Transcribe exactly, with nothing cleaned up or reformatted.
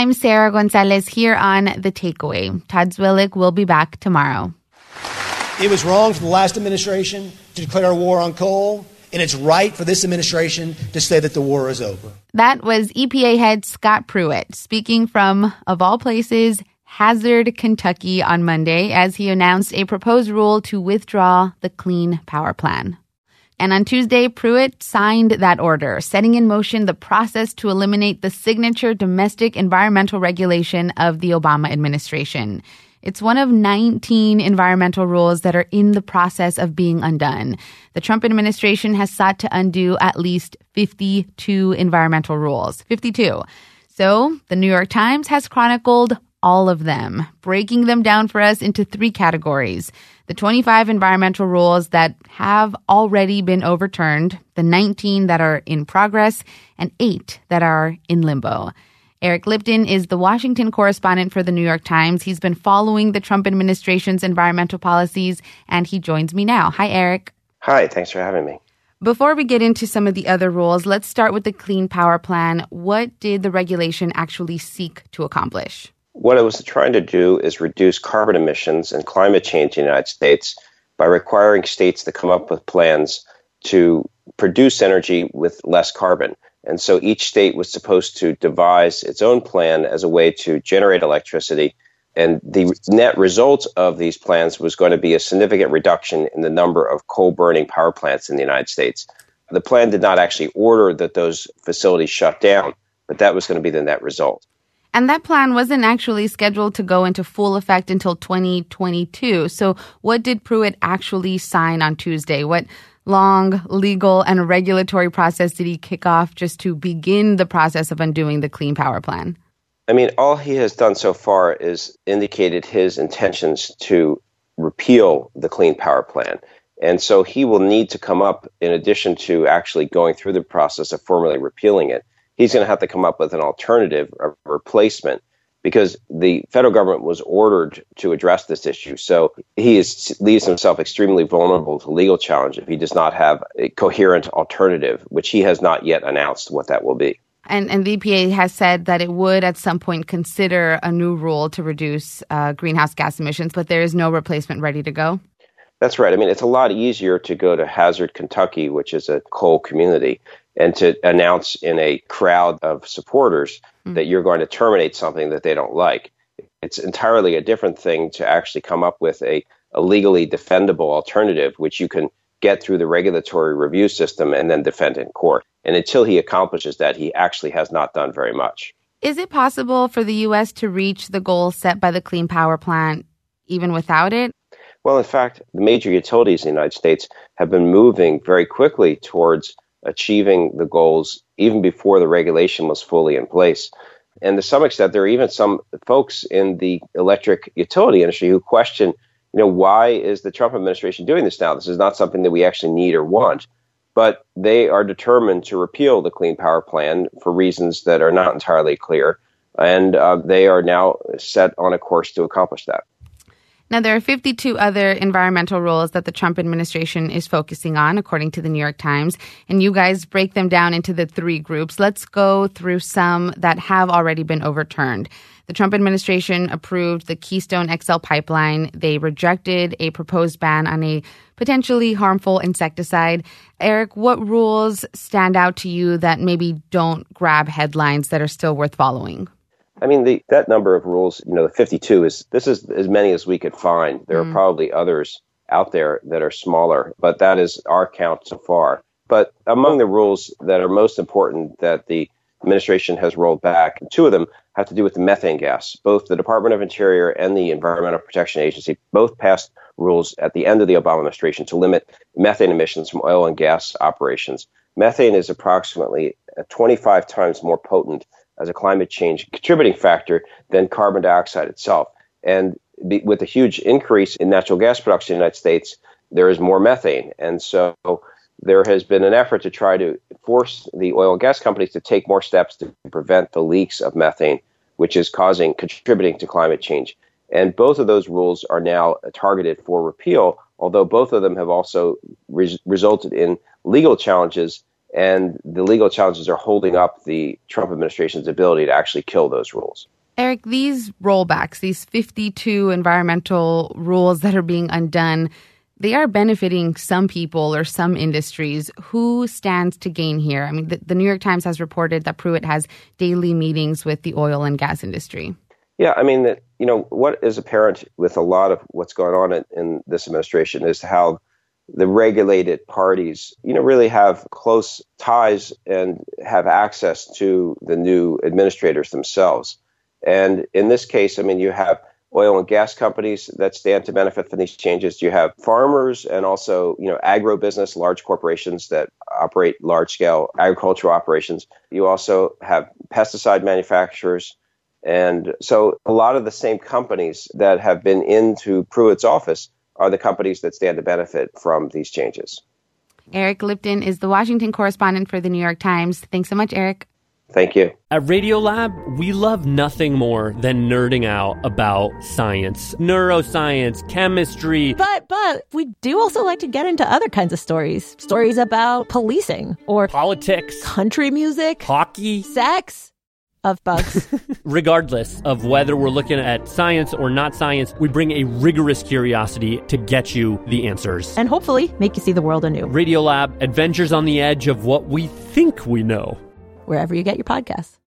I'm Sarah Gonzalez here on The Takeaway. Todd Zwillich will be back tomorrow. It was wrong for the last administration to declare a war on coal, and it's right for this administration to say that the war is over. That was E P A head Scott Pruitt speaking from, of all places, Hazard, Kentucky on Monday as he announced a proposed rule to withdraw the Clean Power Plan. And on Tuesday, Pruitt signed that order, setting in motion the process to eliminate the signature domestic environmental regulation of the Obama administration. It's one of nineteen environmental rules that are in the process of being undone. The Trump administration has sought to undo at least fifty-two environmental rules. fifty-two. So the New York Times has chronicled all of them, breaking them down for us into three categories. The twenty-five environmental rules that have already been overturned, the nineteen that are in progress, and eight that are in limbo. Eric Lipton is the Washington correspondent for the New York Times. He's been following the Trump administration's environmental policies, and he joins me now. Hi, Eric. Hi, thanks for having me. Before we get into some of the other rules, let's start with the Clean Power Plan. What did the regulation actually seek to accomplish? What it was trying to do is reduce carbon emissions and climate change in the United States by requiring states to come up with plans to produce energy with less carbon. And so each state was supposed to devise its own plan as a way to generate electricity. And the net result of these plans was going to be a significant reduction in the number of coal-burning power plants in the United States. The plan did not actually order that those facilities shut down, but that was going to be the net result. And that plan wasn't actually scheduled to go into full effect until twenty twenty-two. So what did Pruitt actually sign on Tuesday? What long legal and regulatory process did he kick off just to begin the process of undoing the Clean Power Plan? I mean, all he has done so far is indicated his intentions to repeal the Clean Power Plan. And so he will need to come up, in addition to actually going through the process of formally repealing it, he's going to have to come up with an alternative, a replacement, because the federal government was ordered to address this issue. So he is, leaves himself extremely vulnerable to legal challenge if he does not have a coherent alternative, which he has not yet announced what that will be. And, and the E P A has said that it would at some point consider a new rule to reduce uh, greenhouse gas emissions, but there is no replacement ready to go. That's right. I mean, it's a lot easier to go to Hazard, Kentucky, which is a coal community, and to announce in a crowd of supporters mm. that you're going to terminate something that they don't like. It's entirely a different thing to actually come up with a, a legally defendable alternative, which you can get through the regulatory review system and then defend in court. And until he accomplishes that, he actually has not done very much. Is it possible for the U S to reach the goals set by the Clean Power Plan even without it? Well, in fact, the major utilities in the United States have been moving very quickly towards achieving the goals even before the regulation was fully in place. And to some extent, there are even some folks in the electric utility industry who question, you know, why is the Trump administration doing this now? This is not something that we actually need or want. But they are determined to repeal the Clean Power Plan for reasons that are not entirely clear. And uh, they are now set on a course to accomplish that. Now, there are fifty-two other environmental rules that the Trump administration is focusing on, according to the New York Times. And you guys break them down into the three groups. Let's go through some that have already been overturned. The Trump administration approved the Keystone X L pipeline. They rejected a proposed ban on a potentially harmful insecticide. Eric, what rules stand out to you that maybe don't grab headlines that are still worth following? I mean, the, that number of rules, you know, the fifty-two is, this is as many as we could find. There mm. are probably others out there that are smaller, but that is our count so far. But among the rules that are most important that the administration has rolled back, two of them have to do with the methane gas. Both the Department of Interior and the Environmental Protection Agency both passed rules at the end of the Obama administration to limit methane emissions from oil and gas operations. Methane is approximately twenty-five times more potent as a climate change contributing factor than carbon dioxide itself. And be, with a huge increase in natural gas production in the United States, there is more methane. And so there has been an effort to try to force the oil and gas companies to take more steps to prevent the leaks of methane, which is causing, contributing to climate change. And both of those rules are now targeted for repeal, although both of them have also res- resulted in legal challenges. And the legal challenges are holding up the Trump administration's ability to actually kill those rules. Eric, these rollbacks, these fifty-two environmental rules that are being undone, they are benefiting some people or some industries. Who stands to gain here? I mean, the, the New York Times has reported that Pruitt has daily meetings with the oil and gas industry. Yeah, I mean, you know, what is apparent with a lot of what's going on in, in this administration is how the regulated parties, you know, really have close ties and have access to the new administrators themselves. And in this case, I mean, you have oil and gas companies that stand to benefit from these changes. You have farmers and also, you know, agribusiness, large corporations that operate large-scale agricultural operations. You also have pesticide manufacturers. And so a lot of the same companies that have been into Pruitt's office are the companies that stand to benefit from these changes. Eric Lipton is the Washington correspondent for the New York Times. Thanks so much, Eric. Thank you. At Radiolab, we love nothing more than nerding out about science, neuroscience, chemistry. But, but we do also like to get into other kinds of stories. Stories about policing or politics, country music, hockey, sex. Of bugs. Regardless of whether we're looking at science or not science, we bring a rigorous curiosity to get you the answers. And hopefully make you see the world anew. Radiolab, adventures on the edge of what we think we know. Wherever you get your podcasts.